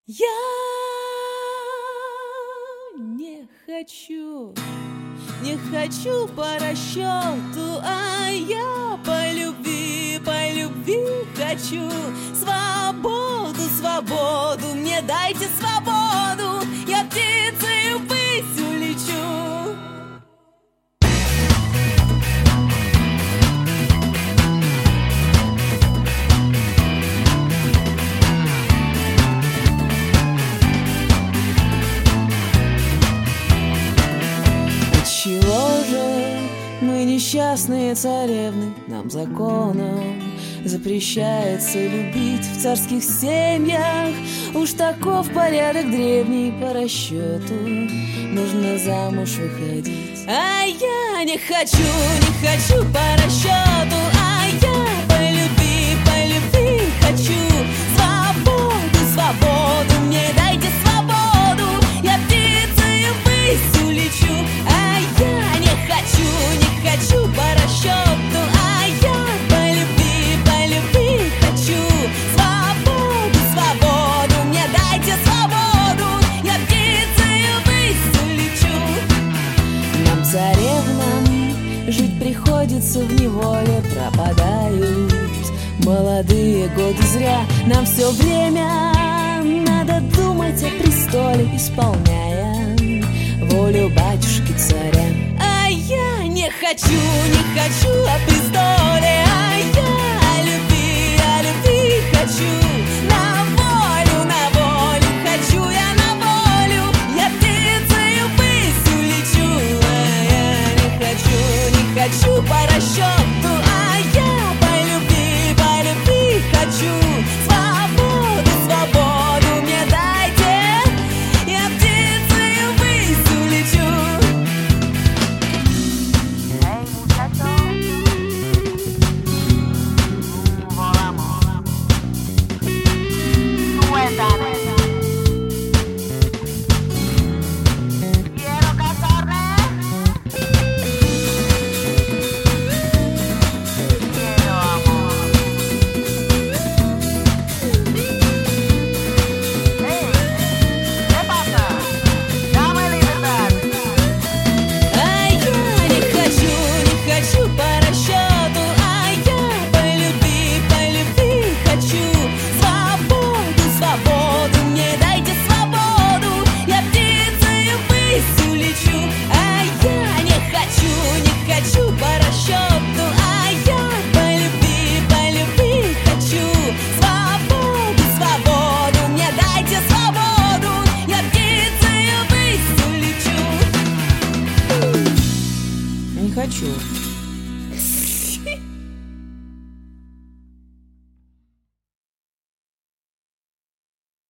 Я не хочу, не хочу по расчету, а я по любви хочу. Свободу, свободу, мне дайте свободу, я птицей ввысь улечу. Отчего же мы несчастные царевны? Нам законом запрещается любить в царских семьях. Уж таков порядок древний по расчету. Нужно замуж выходить. А я не хочу по расчету, а я по любви хочу. Свободу, свободу, мне дайте свободу, я птицей ввысь улечу. А я не хочу по расчету, а я по любви хочу. Свободу, свободу, мне дайте свободу, я птицей ввысь улечу. Нам, царевнам, жить приходится в неволе, пропадают молодые годы зря. Нам все время надо думать о престоле, исполняя волю батюшки царя. А я не хочу о престоле, а я о любви хочу. На волю хочу я, на волю, я птицей ввысь улечу. А я не хочу по расчету, а я по любви хочу. Свободу, свободу, мне дайте, я птицей ввысь улечу. Hey muchacho, volamos. Cuéntame. Quiero casarme. Quiero amor. Hey, ¿qué pasa? Dame libertad. А я не хочу по расчету, а я по любви хочу. Свободу, свободу, мне дайте свободу, я птицей ввысь улечу. А я не хочу по расчету, а я по любви хочу. Свободу, свободу, мне дайте свободу, я птицей ввысь улечу. Не хочу.